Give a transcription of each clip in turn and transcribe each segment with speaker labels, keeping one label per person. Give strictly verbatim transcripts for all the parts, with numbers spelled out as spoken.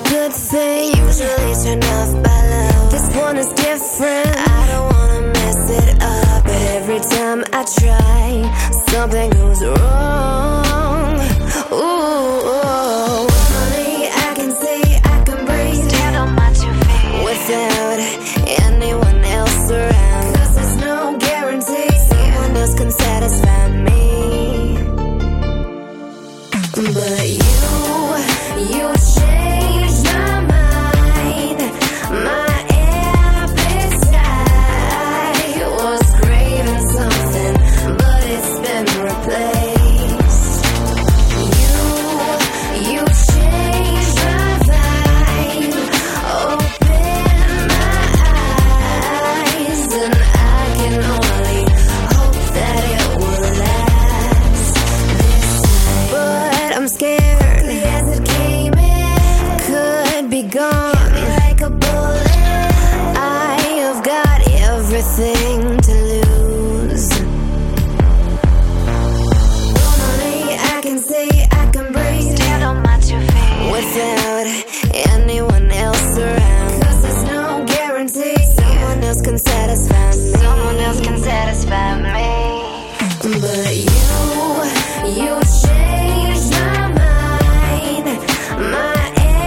Speaker 1: good thing. Usually turned off by love. This one is different. I don't wanna mess it up, but every time I try, something goes wrong. Ooh, normally I can see, I can breathe, stand on my two feet without anyone else around. 'Cause there's no guarantee someone else can satisfy me. But you, you changed my mind. My appetite was craving something, but it's been replaced. You, you changed my vibe, opened my eyes, and I can only hope that it will last this time. But I'm scared as it came in, could be gone like a bullet. I have got everything to lose. Normally I can see, I can breathe, stand on my two feet without anyone else around. 'Cause there's no guarantee someone else can satisfy me. Someone else can satisfy me. But you, you changed my mind. My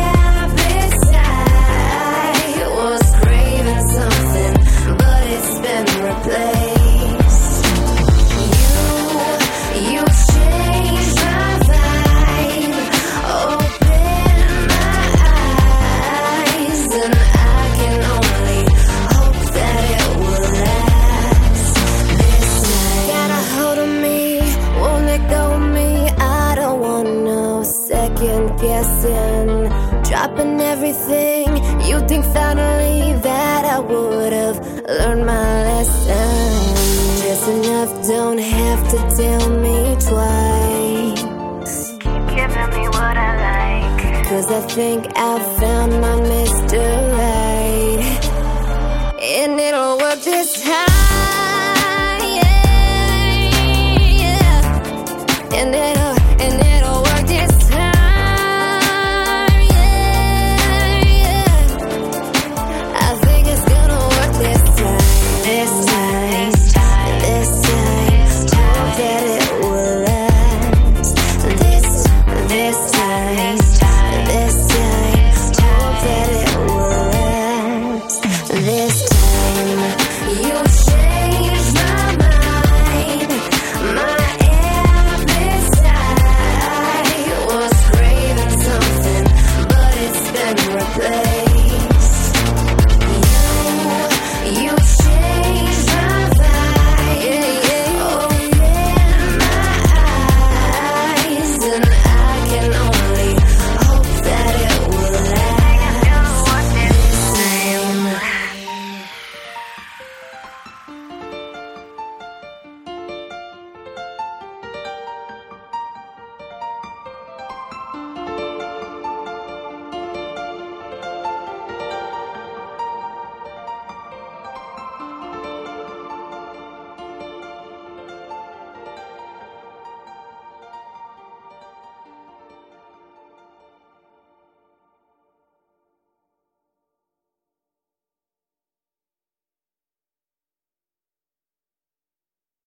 Speaker 1: appetite was craving something, but it's been replaced. You, you changed my vibe, opened my eyes, and I can only hope that it will last this time. Got a hold of me, won't let go of me. I don't want no second guessing. Dropping everything, you think finally that I would have learned my lesson. Just enough, don't have to tell me twice. Keep giving me what I like, 'cause I think I've found my Mister Right. And it'll work this time, yeah, yeah. And it'll, and it'll work this time, yeah, yeah. I think it's gonna work this time, this time, this time. Hope that it will last. This, this time, this time. Hope that it will last. This time. You changed my mind. My appetite was craving something, but it's been replaced.